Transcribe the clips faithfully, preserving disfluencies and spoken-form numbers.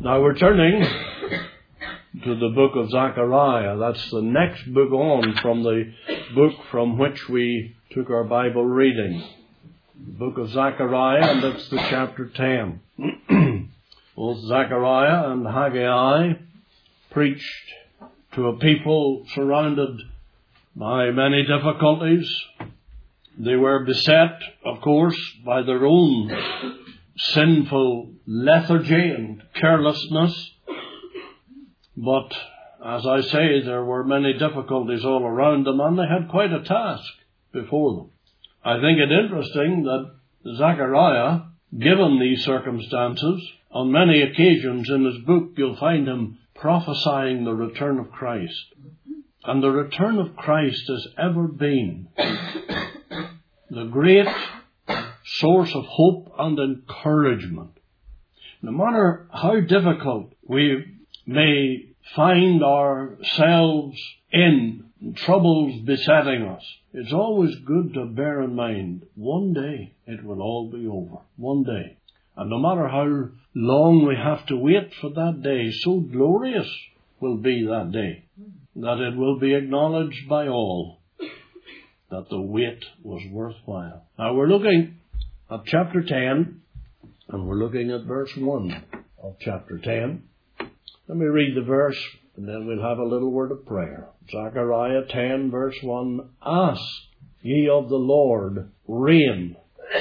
Now we're turning to the book of Zechariah. That's the next book on from the book from which we took our Bible reading. The book of Zechariah, and that's the chapter ten. Both Zechariah and Haggai preached to a people surrounded by many difficulties. They were beset, of course, by their own sinful lethargy and carelessness. But, as I say, there were many difficulties all around them, and they had quite a task before them. I think it interesting that Zechariah, given these circumstances, on many occasions in his book you'll find him prophesying the return of Christ. And the return of Christ has ever been the great source of hope and encouragement. No matter how difficult we may find ourselves in, troubles besetting us, it's always good to bear in mind, one day it will all be over. One day. And no matter how long we have to wait for that day, so glorious will be that day, that it will be acknowledged by all that the wait was worthwhile. Now we're looking at chapter ten, and we're looking at verse one of chapter ten. Let me read the verse, and then we'll have a little word of prayer. Zechariah ten, verse one. Ask ye of the Lord rain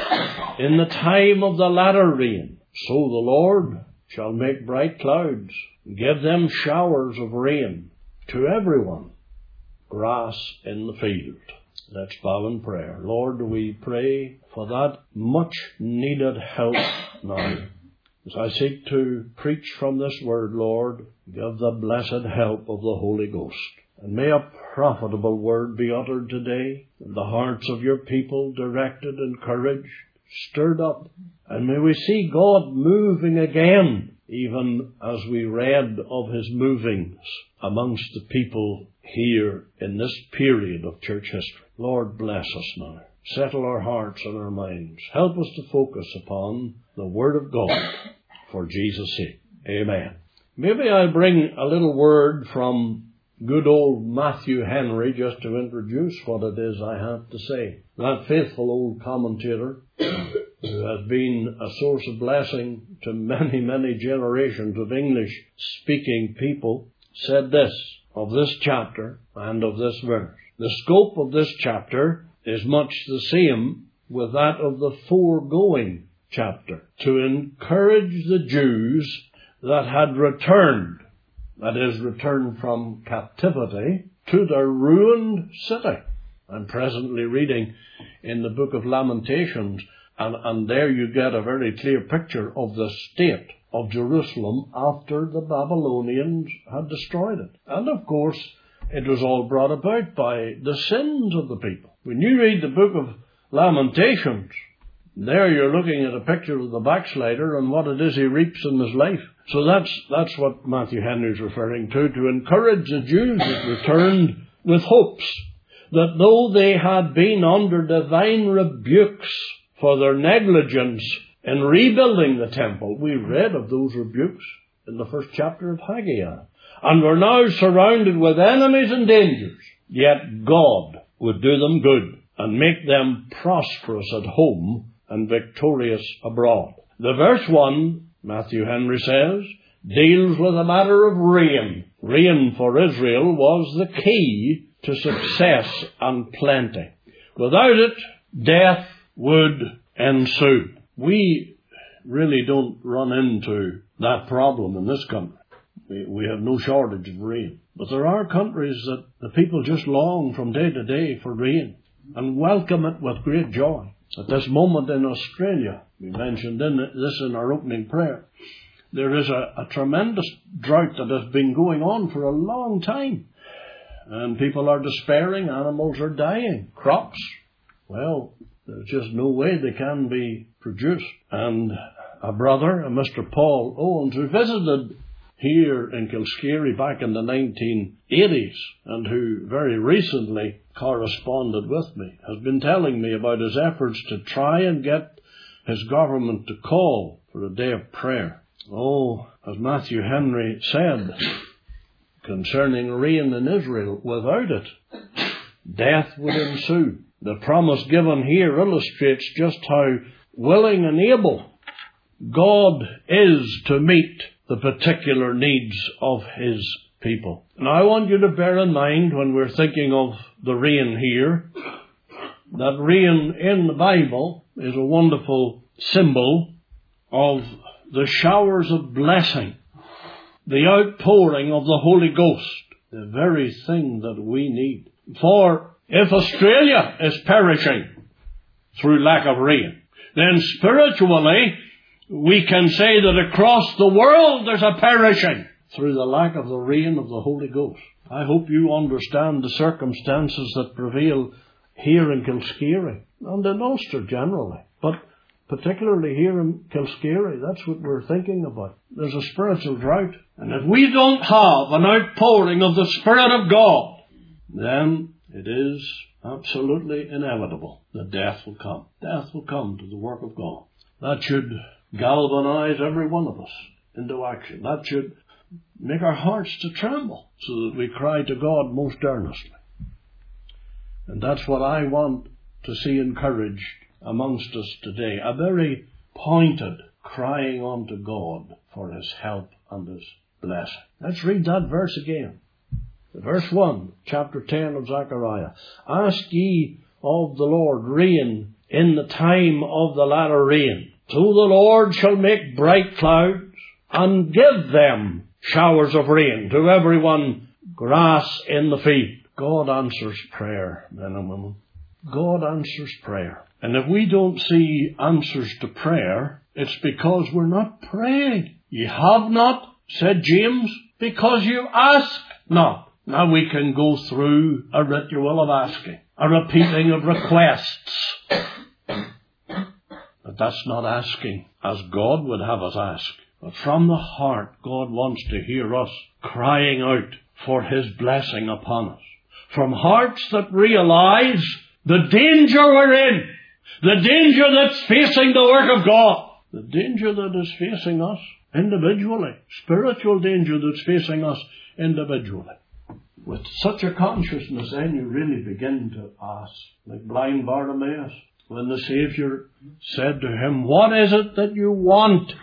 in the time of the latter rain. So the Lord shall make bright clouds, give them showers of rain to everyone, grass in the field. Let's bow in prayer. Lord, we pray for that much needed help now. As I seek to preach from this word, Lord, give the blessed help of the Holy Ghost. And may a profitable word be uttered today, in the hearts of your people directed, encouraged, stirred up. And may we see God moving again, even as we read of his movings amongst the people here in this period of church history. Lord, bless us now. Settle our hearts and our minds. Help us to focus upon the Word of God for Jesus' sake. Amen. Maybe I'll bring a little word from good old Matthew Henry just to introduce what it is I have to say. That faithful old commentator who has been a source of blessing to many, many generations of English-speaking people said this of this chapter and of this verse. The scope of this chapter is much the same with that of the foregoing chapter, to encourage the Jews that had returned, that is, returned from captivity, to their ruined city. I'm presently reading in the book of Lamentations, and, and there you get a very clear picture of the state of Jerusalem after the Babylonians had destroyed it. And of course, it was all brought about by the sins of the people. When you read the book of Lamentations, there you're looking at a picture of the backslider and what it is he reaps in his life. So that's that's what Matthew Henry is referring to, to encourage the Jews that returned with hopes that though they had been under divine rebukes for their negligence in rebuilding the temple, we read of those rebukes in the first chapter of Haggai, and were now surrounded with enemies and dangers, yet God would do them good and make them prosperous at home and victorious abroad. The verse one, Matthew Henry says, deals with a matter of rain. Rain for Israel was the key to success and plenty. Without it, death would ensue. We really don't run into that problem in this country. We, we have no shortage of rain. But there are countries that the people just long from day to day for rain and welcome it with great joy. At this moment in Australia, we mentioned in this in our opening prayer, there is a, a tremendous drought that has been going on for a long time. And people are despairing, animals are dying, crops, well, there's just no way they can be produced. And a brother, a Mister Paul Owens, who visited here in Kilscary back in the nineteen eighties and who very recently corresponded with me, has been telling me about his efforts to try and get his government to call for a day of prayer. Oh, as Matthew Henry said concerning rain in Israel, without it, death would ensue. The promise given here illustrates just how willing and able God is to meet the particular needs of His people. Now I want you to bear in mind, when we're thinking of the rain here, that rain in the Bible is a wonderful symbol of the showers of blessing, the outpouring of the Holy Ghost, the very thing that we need. For if Australia is perishing through lack of rain, then spiritually we can say that across the world there's a perishing through the lack of the rain of the Holy Ghost. I hope you understand the circumstances that prevail here in Kilscary and in Ulster generally. But particularly here in Kilscary, that's what we're thinking about. There's a spiritual drought. And if we don't have an outpouring of the Spirit of God, then it is absolutely inevitable that death will come. Death will come to the work of God. That should galvanize every one of us into action. That should make our hearts to tremble so that we cry to God most earnestly. And that's what I want to see encouraged amongst us today. A very pointed crying unto God for His help and His blessing. Let's read that verse again. Verse one, chapter ten of Zechariah. Ask ye of the Lord rain in the time of the latter rain. So the Lord shall make bright clouds and give them showers of rain to everyone grass in the field. God answers prayer, men and women. God answers prayer. And if we don't see answers to prayer, it's because we're not praying. Ye have not, said James, because you ask not. Now we can go through a ritual of asking, a repeating of requests. But that's not asking as God would have us ask. But from the heart, God wants to hear us crying out for His blessing upon us. From hearts that realize the danger we're in, the danger that's facing the work of God, the danger that is facing us individually, spiritual danger that's facing us individually. With such a consciousness, then you really begin to ask, like blind Bartimaeus, when the Saviour said to him, what is it that you want?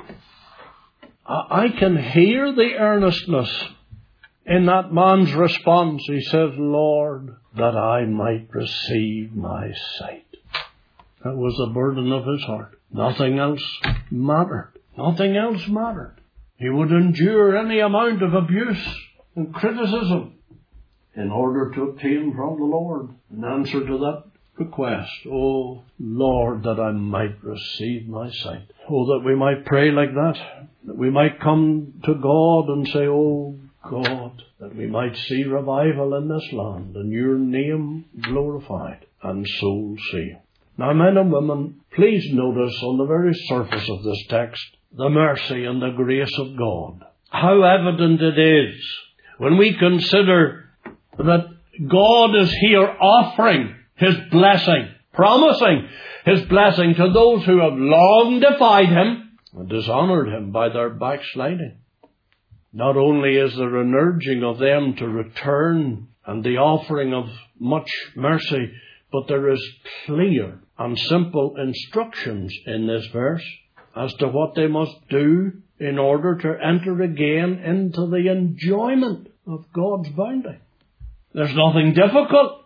I can hear the earnestness in that man's response. He says, Lord, that I might receive my sight. That was the burden of his heart. Nothing else mattered. Nothing else mattered. He would endure any amount of abuse and criticism in order to obtain from the Lord an answer to that request. Oh, Lord, that I might receive my sight. Oh, that we might pray like that. That we might come to God and say, oh, God, that we might see revival in this land and your name glorified and souls saved. Now, men and women, please notice on the very surface of this text the mercy and the grace of God. How evident it is when we consider that God is here offering His blessing, promising His blessing to those who have long defied Him and dishonored Him by their backsliding. Not only is there an urging of them to return and the offering of much mercy, but there is clear and simple instructions in this verse as to what they must do in order to enter again into the enjoyment of God's bounty. There's nothing difficult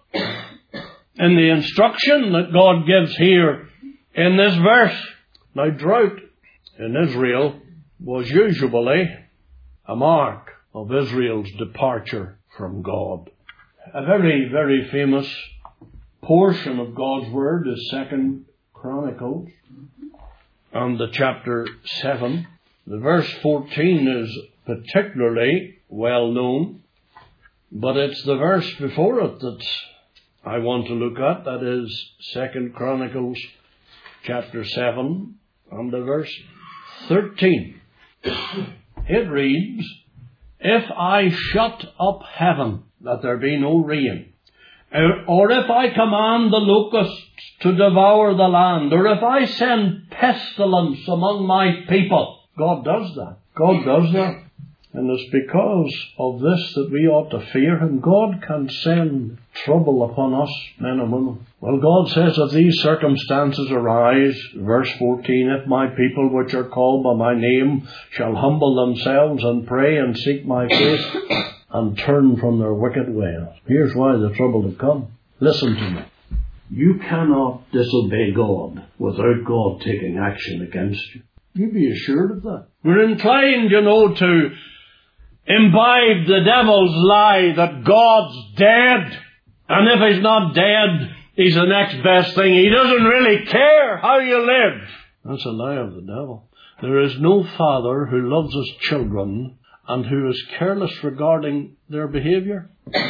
in the instruction that God gives here in this verse. Now, drought in Israel was usually a mark of Israel's departure from God. A very, very famous portion of God's Word is Second Chronicles and the chapter seven. The verse fourteen is particularly well known, but it's the verse before it that I want to look at. That is Second Chronicles chapter seven and the verse thirteen. It reads, if I shut up heaven, that there be no rain, or if I command the locusts to devour the land, or if I send pestilence among my people. God does that. God does that. And it's because of this that we ought to fear Him. God can send trouble upon us, men and women. Well, God says, if these circumstances arise, verse fourteen, if my people which are called by my name shall humble themselves and pray and seek my face and turn from their wicked ways. Here's why the trouble will come. Listen to me. You cannot disobey God without God taking action against you. You be assured of that. We're inclined, you know, to imbibe the devil's lie that God's dead. And if He's not dead, He's the next best thing. He doesn't really care how you live. That's a lie of the devil. There is no father who loves his children and who is careless regarding their behavior.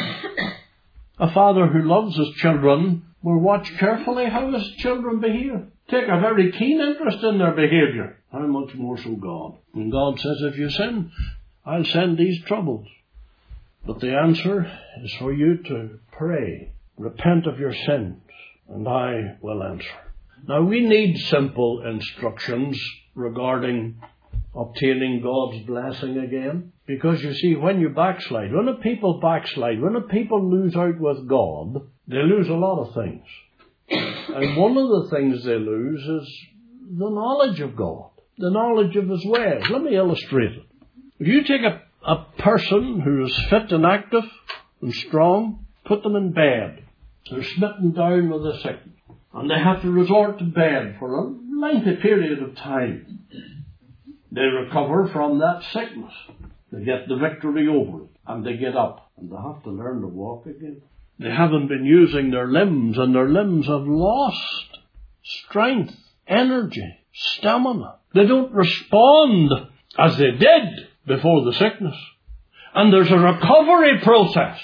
A father who loves his children will watch carefully how his children behave. Take a very keen interest in their behavior. How much more so God? And God says, if you sin, I'll send these troubles. But the answer is for you to pray. Repent of your sins, and I will answer. Now, we need simple instructions regarding obtaining God's blessing again. Because you see, when you backslide, when a people backslide, when a people lose out with God, they lose a lot of things. And one of the things they lose is the knowledge of God, the knowledge of His ways. Let me illustrate it. If you take a, a person who is fit and active and strong, put them in bed. They're smitten down with a sickness, and they have to resort to bed for a lengthy period of time. They recover from that sickness. They get the victory over it, and they get up, and they have to learn to walk again. They haven't been using their limbs, and their limbs have lost strength, energy, stamina. They don't respond as they did before the sickness. And there's a recovery process.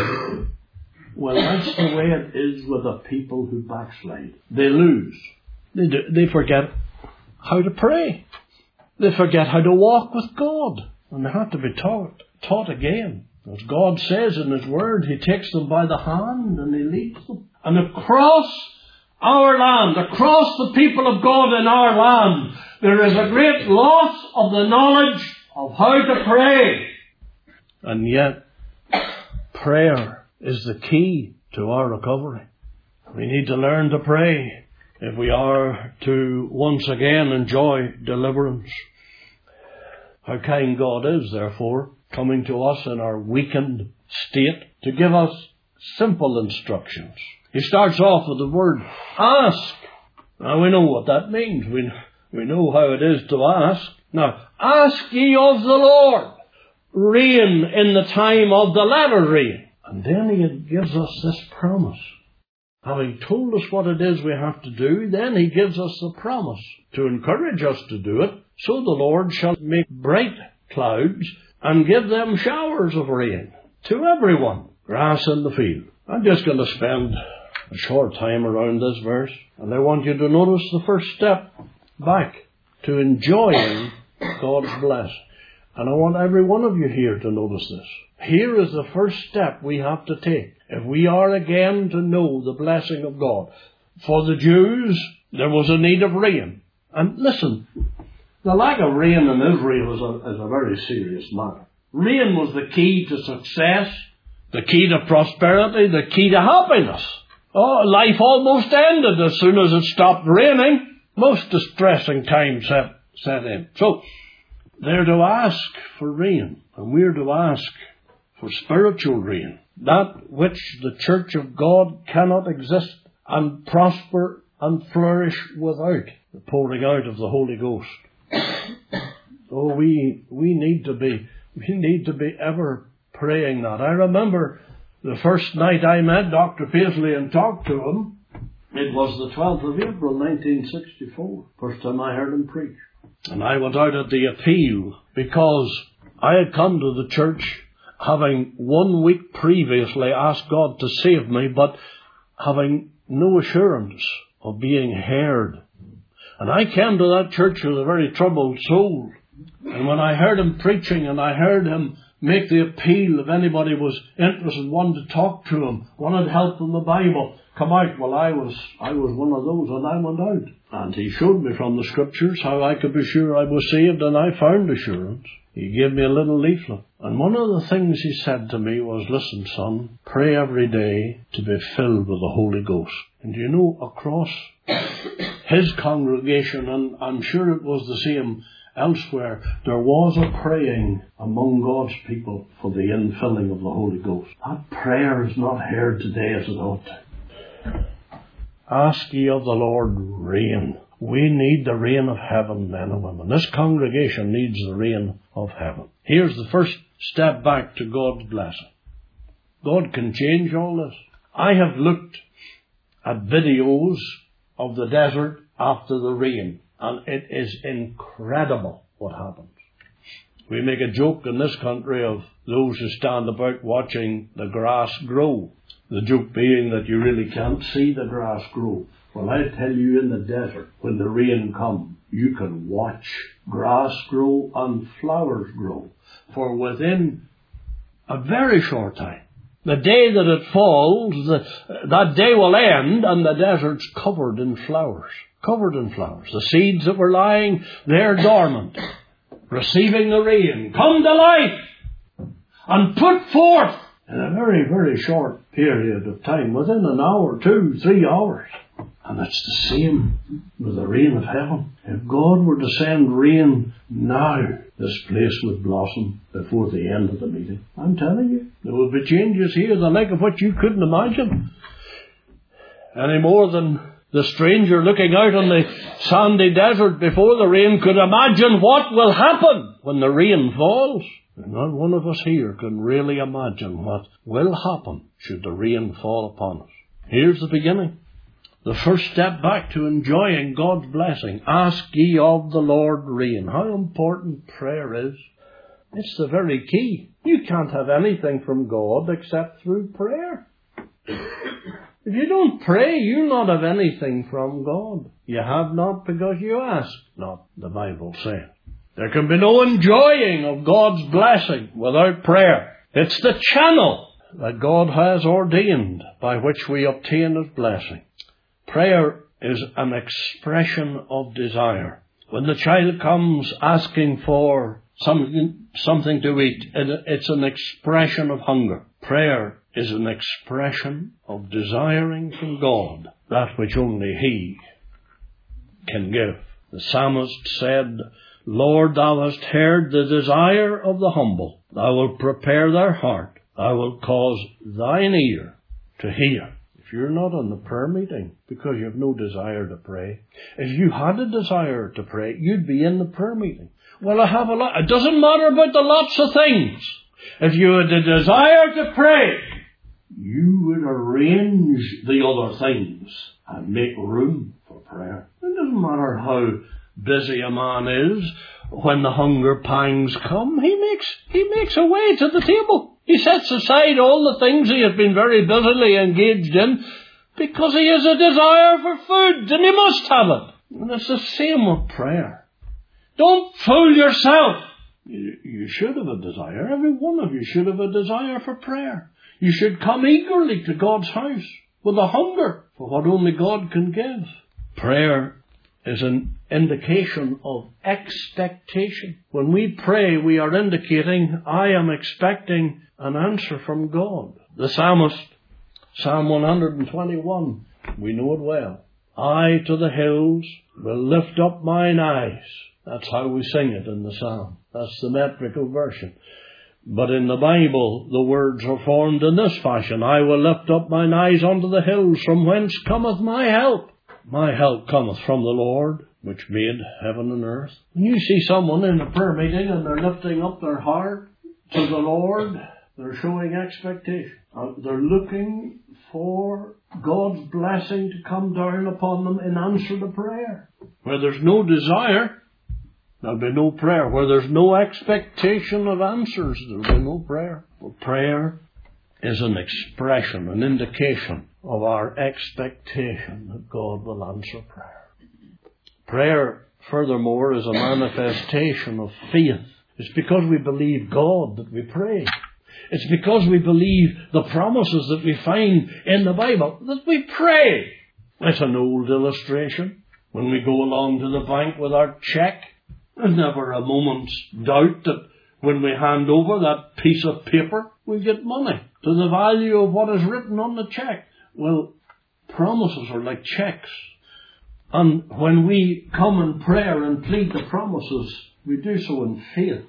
Well, that's the way it is with the people who backslide. They lose. They, do, they forget how to pray. They forget how to walk with God. And they have to be taught, taught again. As God says in His Word, He takes them by the hand and He leads them. And across our land, across the people of God in our land, there is a great loss of the knowledge of how to pray. And yet, prayer is the key to our recovery. We need to learn to pray if we are to once again enjoy deliverance. How kind God is, therefore, coming to us in our weakened state to give us simple instructions. He starts off with the word ask. Now we know what that means. We, we know how it is to ask. Now, ask ye of the Lord rain in the time of the latter rain. And then He gives us this promise. Having told us what it is we have to do, then He gives us the promise to encourage us to do it. So the Lord shall make bright clouds and give them showers of rain to everyone, grass in the field. I'm just going to spend a short time around this verse, and I want you to notice the first step back to enjoying God's blessing. And I want every one of you here to notice this. Here is the first step we have to take if we are again to know the blessing of God. For the Jews, there was a need of rain. And listen, the lack of rain in Israel is a, is a very serious matter. Rain was the key to success, the key to prosperity, the key to happiness. Oh, life almost ended as soon as it stopped raining. Most distressing time set, set in. So, they're to ask for rain, and we're to ask for spiritual rain, that which the church of God cannot exist and prosper and flourish without the pouring out of the Holy Ghost. Oh, we we need to be we need to be ever praying that. I remember the first night I met Doctor Paisley and talked to him. It was the twelfth of April, nineteen sixty-four. First time I heard him preach. And I went out at the appeal because I had come to the church having one week previously asked God to save me, but having no assurance of being heard. And I came to that church with a very troubled soul. And when I heard him preaching and I heard him make the appeal if anybody was interested, wanted to talk to him, wanted help in the Bible. Come out. Well, I was I was one of those, and I went out. And he showed me from the Scriptures how I could be sure I was saved, and I found assurance. He gave me a little leaflet. And one of the things he said to me was, listen, son, pray every day to be filled with the Holy Ghost. And you know, across his congregation, and I'm sure it was the same elsewhere, there was a praying among God's people for the infilling of the Holy Ghost. That prayer is not heard today as it ought to. Ask ye of the Lord rain. We need the rain of heaven, men and women. This congregation needs the rain of heaven. Here's the first step back to God's blessing. God can change all this. I have looked at videos of the desert after the rain, and it is incredible what happens. We make a joke in this country of those who stand about watching the grass grow. The joke being that you really can't see the grass grow. Well, I tell you, in the desert, when the rain comes, you can watch grass grow and flowers grow. For within a very short time, the day that it falls, the, that day will end, and the desert's covered in flowers. Covered in flowers. The seeds that were lying there dormant, receiving the rain, come to life and put forth in a very, very short period of time, within an hour, two, three hours. And it's the same with the rain of heaven. If God were to send rain now, this place would blossom before the end of the meeting. I'm telling you, there will be changes here, the like of what you couldn't imagine. Any more than the stranger looking out on the sandy desert before the rain could imagine what will happen when the rain falls. And not one of us here can really imagine what will happen should the rain fall upon us. Here's the beginning. The first step back to enjoying God's blessing. Ask ye of the Lord rain. How important prayer is. It's the very key. You can't have anything from God except through prayer. If you don't pray, you'll not have anything from God. You have not because you ask not, the Bible says. There can be no enjoying of God's blessing without prayer. It's the channel that God has ordained by which we obtain His blessing. Prayer is an expression of desire. When the child comes asking for something, something to eat, it's an expression of hunger. Prayer is an expression of desiring from God that which only He can give. The psalmist said, Lord, thou hast heard the desire of the humble. Thou wilt prepare their heart. Thou wilt cause thine ear to hear. If you're not in the prayer meeting because you have no desire to pray, if you had a desire to pray, you'd be in the prayer meeting. Well, I have a lot. It doesn't matter about the lots of things. If you had a desire to pray, you would arrange the other things and make room for prayer. It doesn't matter how busy a man is. When the hunger pangs come, he makes he makes a way to the table. He sets aside all the things he has been very busily engaged in because he has a desire for food, and he must have it. And it's the same with prayer. Don't fool yourself. You, you should have a desire. Every one of you should have a desire for prayer. You should come eagerly to God's house with a hunger for what only God can give. Prayer is an indication of expectation. When we pray, we are indicating, I am expecting an answer from God. The psalmist, Psalm one twenty-one, we know it well. I to the hills will lift up mine eyes. That's how we sing it in the psalm. That's the metrical version. But in the Bible, the words are formed in this fashion. I will lift up mine eyes unto the hills, from whence cometh my help. My help cometh from the Lord, which made heaven and earth. When you see someone in a prayer meeting and they're lifting up their heart to the Lord, they're showing expectation. Uh, they're looking for God's blessing to come down upon them in answer to prayer. Where there's no desire, there'll be no prayer. Where there's no expectation of answers, there'll be no prayer. But prayer is an expression, an indication of our expectation that God will answer prayer. Prayer, furthermore, is a manifestation of faith. It's because we believe God that we pray. It's because we believe the promises that we find in the Bible that we pray. It's an old illustration. When we go along to the bank with our cheque, there's never a moment's doubt that when we hand over that piece of paper, we get money to the value of what is written on the cheque. Well, promises are like cheques. And when we come in prayer and plead the promises, we do so in faith.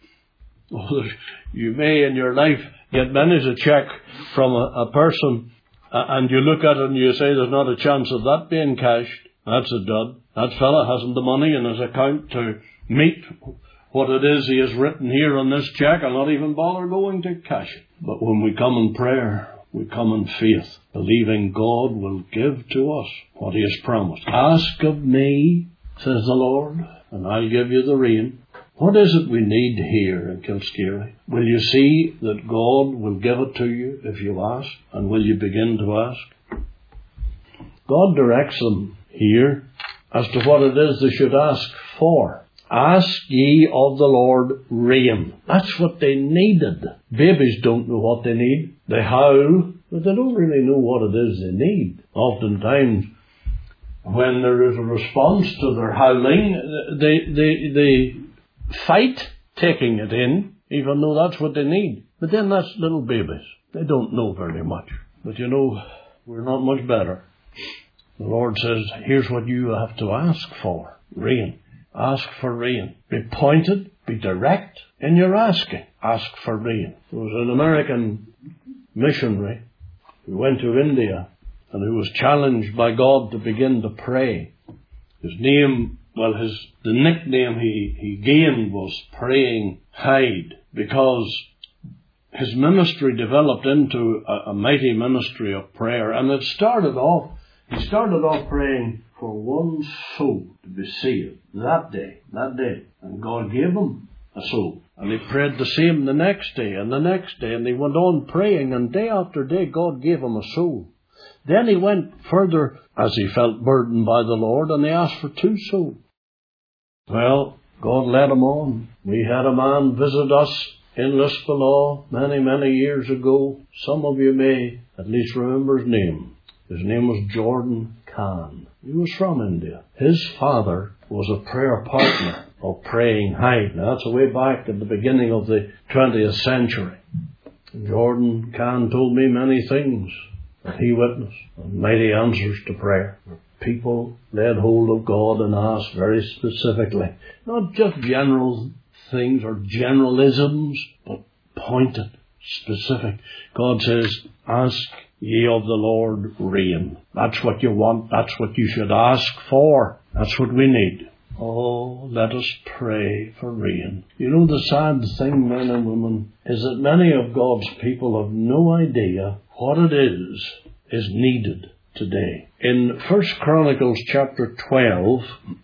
Oh, you may in your life get many a cheque from a, a person, uh, and you look at it and you say there's not a chance of that being cashed. That's a dud. That fella hasn't the money in his account to meet what it is he has written here on this cheque. I'll not even bother going to cash it. But when we come in prayer, we come in faith, believing God will give to us what he has promised. Ask of me, says the Lord, and I'll give you the rain. What is it we need here in Kilscary? Will you see that God will give it to you if you ask? And will you begin to ask? God directs them here as to what it is they should ask for. Ask ye of the Lord rain. That's what they needed. Babies don't know what they need. They howl, but they don't really know what it is they need. Oftentimes, when there is a response to their howling, they, they, they fight taking it in, even though that's what they need. But then that's little babies. They don't know very much. But you know, we're not much better. The Lord says, here's what you have to ask for. Rain. Ask for rain. Be pointed, be direct in your asking. Ask for rain. There was an American missionary who went to India and who was challenged by God to begin to pray. His name, well, his the nickname he, he gained was Praying Hyde, because his ministry developed into a, a mighty ministry of prayer. And it started off, he started off praying for one soul to be saved that day, that day. And God gave him a soul. And he prayed the same the next day and the next day. And he went on praying, and day after day God gave him a soul. Then he went further as he felt burdened by the Lord, and he asked for two souls. Well, God led him on. We had a man visit us in Lisbon many, many years ago. Some of you may at least remember his name. His name was Jordan Khan. He was from India. His father was a prayer partner of Praying Hyde. Now that's way back at the beginning of the twentieth century. And Jordan Khan told me many things that he witnessed, and mighty answers to prayer. People laid hold of God and asked very specifically, not just general things or generalisms, but pointed, specific. God says, ask ye of the Lord rain. That's what you want. That's what you should ask for. That's what we need. Oh, let us pray for rain. You know, the sad thing, men and women, is that many of God's people have no idea what it is is needed today. In First Chronicles chapter twelve,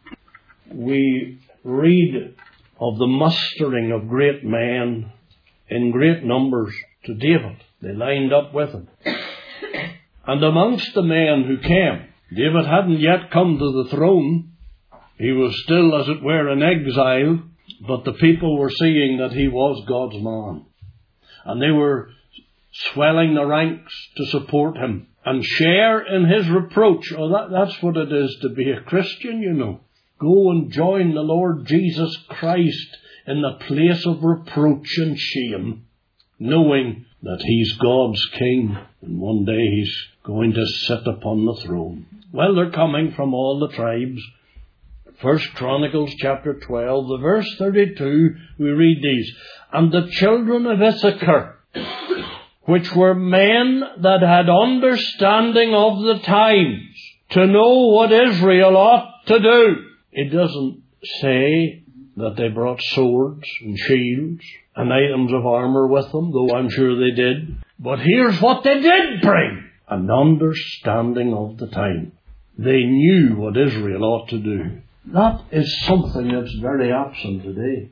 we read of the mustering of great men in great numbers to David. They lined up with him. And amongst the men who came, David hadn't yet come to the throne. He was still, as it were, in exile, but the people were seeing that he was God's man. And they were swelling the ranks to support him and share in his reproach. Oh, that, that's what it is to be a Christian, you know. Go and join the Lord Jesus Christ in the place of reproach and shame, knowing that he's God's king, and one day he's going to sit upon the throne. Well, they're coming from all the tribes. First Chronicles chapter twelve, the verse thirty-two, we read these. And the children of Issachar, which were men that had understanding of the times, to know what Israel ought to do. It doesn't say that they brought swords and shields and items of armour with them, though I'm sure they did. But here's what they did bring. An understanding of the time. They knew what Israel ought to do. That is something that's very absent today.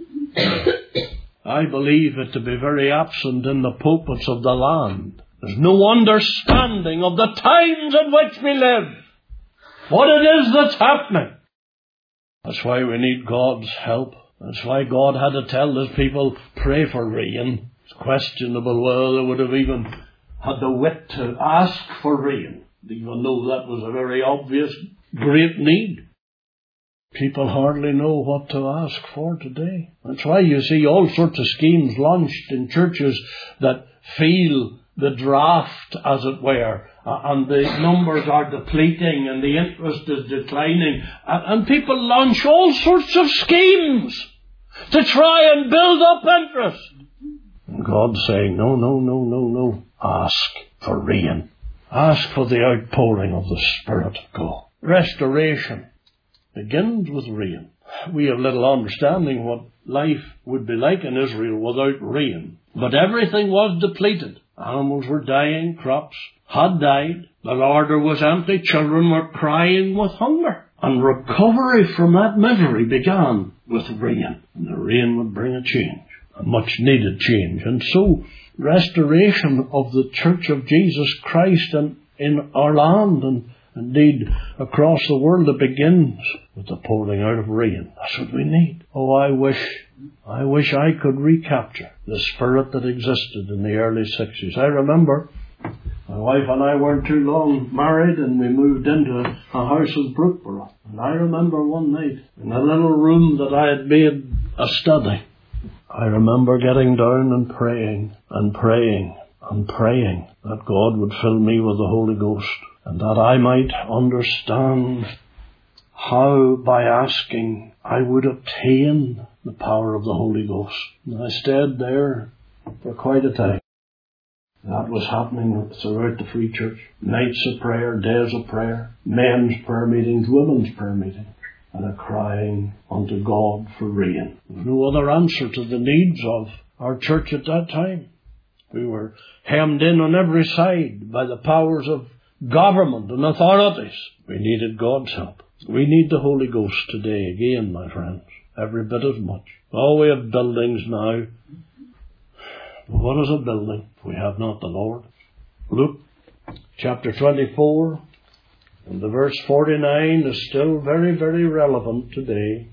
I believe it to be very absent in the pulpits of the land. There's no understanding of the times in which we live. What it is that's happening. That's why we need God's help That's why God had to tell His people, pray for rain. It's questionable whether they would have even had the wit to ask for rain, even though that was a very obvious, great need. People hardly know what to ask for today. That's why you see all sorts of schemes launched in churches that feel the draft, as it were, and the numbers are depleting and the interest is declining, and people launch all sorts of schemes to try and build up interest. And God's saying, no, no, no, no, no. Ask for rain. Ask for the outpouring of the Spirit of God. Restoration begins with rain. We have little understanding what life would be like in Israel without rain. But everything was depleted. Animals were dying, crops had died, the larder was empty, children were crying with hunger. And recovery from that misery began with rain. And the rain would bring a change, a much needed change. And so, restoration of the Church of Jesus Christ in, in our land and indeed across the world, it begins with the pouring out of rain. That's what we need. Oh, I wish, I wish I could recapture the spirit that existed in the early sixties. I remember my wife and I weren't too long married, and we moved into a house in Brookborough. And I remember one night, in a little room that I had made a study, I remember getting down and praying and praying and praying that God would fill me with the Holy Ghost, and that I might understand how, by asking, I would obtain the power of the Holy Ghost. And I stayed there for quite a time. That was happening throughout the Free Church. Nights of prayer, days of prayer, men's prayer meetings, women's prayer meetings, and a crying unto God for rain. There was no other answer to the needs of our church at that time. We were hemmed in on every side by the powers of government and authorities. We needed God's help. We need the Holy Ghost today again, my friends, every bit as much. Oh, we have buildings now. What is a building if we have not the Lord? Luke chapter twenty-four and the verse forty-nine is still very, very relevant today.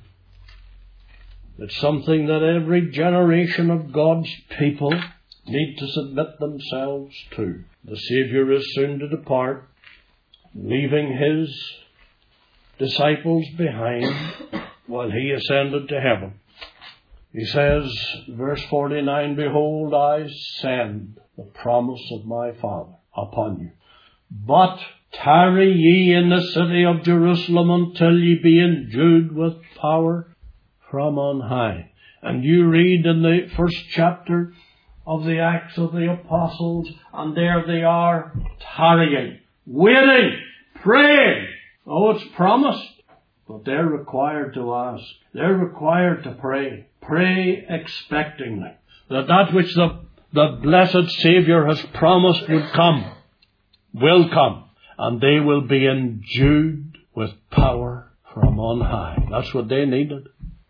It's something that every generation of God's people need to submit themselves to. The Saviour is soon to depart, leaving His disciples behind while He ascended to heaven. He says, verse forty-nine, Behold, I send the promise of my Father upon you. But tarry ye in the city of Jerusalem until ye be endued with power from on high. And you read in the first chapter of the Acts of the Apostles, and there they are, tarrying, waiting, praying. Oh, it's promised. But they're required to ask. They're required to pray. Pray expectingly that that which the, the blessed Saviour has promised would come, will come, and they will be endued with power from on high. That's what they needed.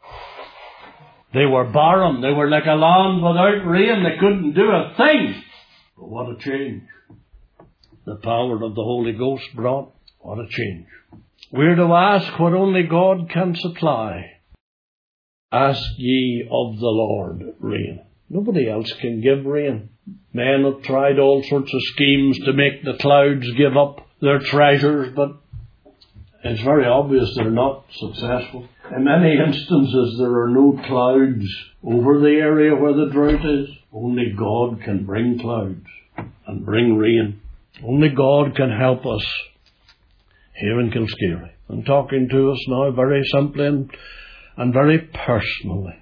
They were barren. They were like a land without rain. They couldn't do a thing. But what a change the power of the Holy Ghost brought. What a change. We're to ask what only God can supply. Ask ye of the Lord rain. Nobody else can give rain. Men have tried all sorts of schemes to make the clouds give up their treasures, but it's very obvious they're not successful. In many instances, there are no clouds over the area where the drought is. Only God can bring clouds and bring rain. Only God can help us here in Kilscary. I'm talking to us now very simply and, and very personally.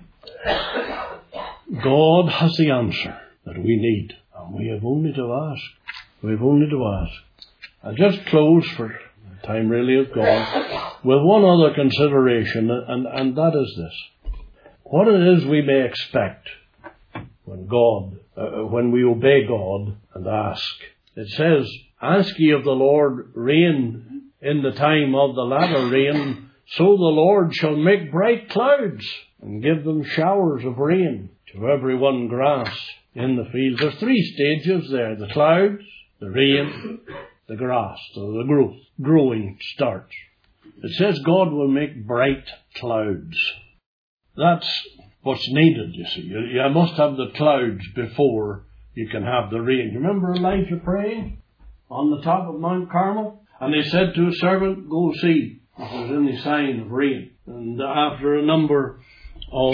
God has the answer that we need, and we have only to ask. We have only to ask. I'll just close, for time really is gone, with one other consideration, and, and that is this. What it is we may expect when God, uh, when we obey God and ask. It says, Ask ye of the Lord rain in the time of the latter rain, so the Lord shall make bright clouds and give them showers of rain to every one grass in the field. There's three stages there: the clouds, the rain, the grass, so the growth, growing starts. It says God will make bright clouds. That's what's needed, you see. You, you must have the clouds before you can have the rain. You remember Elijah praying on the top of Mount Carmel? And he said to his servant, go see if there's any sign of rain. And after a number of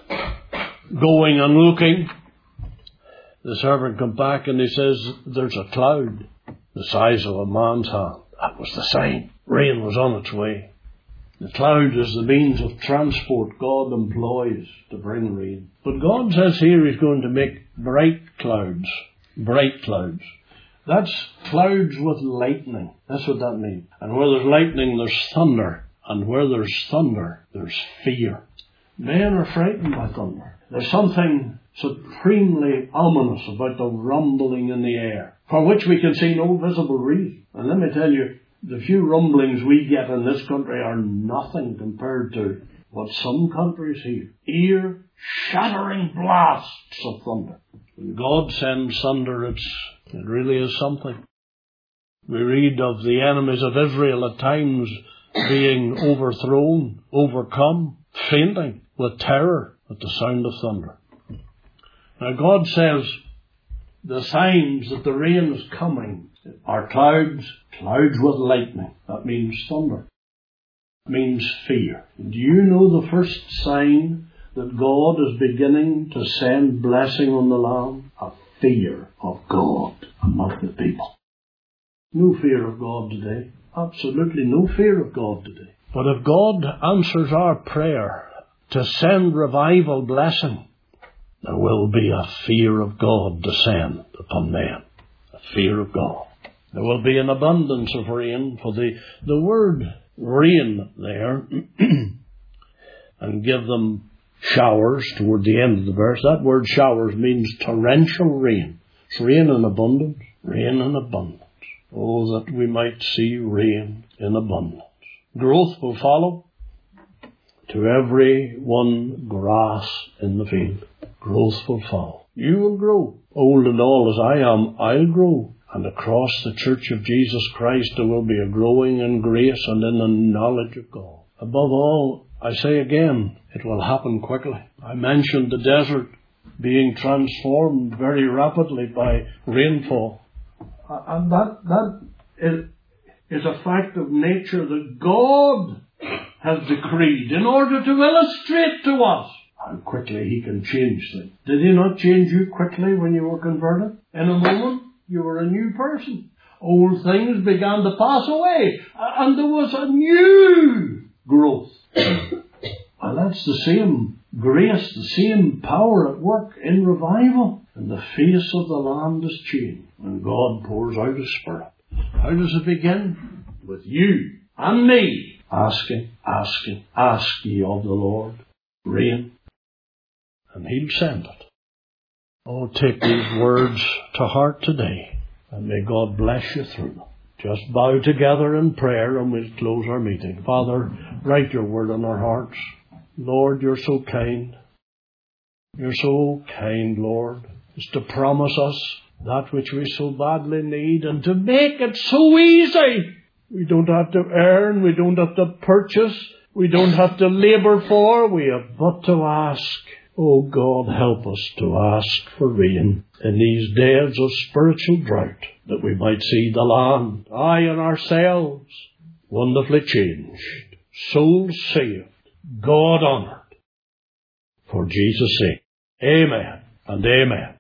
going and looking, the servant come back and he says, there's a cloud the size of a man's hand. That was the sign. Rain was on its way. The cloud is the means of transport God employs to bring rain. But God says here He's going to make bright clouds. Bright clouds. That's clouds with lightning. That's what that means. And where there's lightning, there's thunder. And where there's thunder, there's fear. Men are frightened by thunder. There's something supremely ominous about the rumbling in the air, for which we can see no visible reason. And let me tell you, the few rumblings we get in this country are nothing compared to what some countries hear. Ear-shattering blasts of thunder. When God sends thunder, it's, it really is something. We read of the enemies of Israel at times being overthrown, overcome, fainting with terror at the sound of thunder. Now God says the signs that the rain is coming are clouds, clouds with lightning. That means thunder. It means fear. Do you know the first sign that God is beginning to send blessing on the land? A fear of God among the people. No fear of God today. Absolutely no fear of God today. But if God answers our prayer to send revival blessing, there will be a fear of God descend upon men. A fear of God. There will be an abundance of rain, for the, the word rain there, and give them showers toward the end of the verse. That word showers means torrential rain. It's rain in abundance, rain in abundance. Oh, that we might see rain in abundance. Growth will follow. To every one grass in the field, growth will follow. You will grow. Old and all as I am, I'll grow. And across the Church of Jesus Christ there will be a growing in grace and in the knowledge of God. Above all, I say again, it will happen quickly. I mentioned the desert being transformed very rapidly by rainfall. And that, that is, is a fact of nature that God has decreed in order to illustrate to us how quickly He can change things. Did He not change you quickly when you were converted? In a moment, you were a new person. Old things began to pass away, and there was a new growth. And that's the same grace, the same power at work in revival. And the face of the land is changed when God pours out His Spirit. How does it begin? With you and me. Asking, asking, ask ye of the Lord rain, and He'll send it. Oh, take these words to heart today, and may God bless you through them. Just bow together in prayer, and we'll close our meeting. Father, write your word on our hearts. Lord, you're so kind. You're so kind, Lord, as to promise us that which we so badly need, and to make it so easy. We don't have to earn, we don't have to purchase, we don't have to labour for, we have but to ask. Oh God, help us to ask for rain in these days of spiritual drought, that we might see the land, I and ourselves, wonderfully changed, souls saved, God honoured. For Jesus' sake, amen and amen.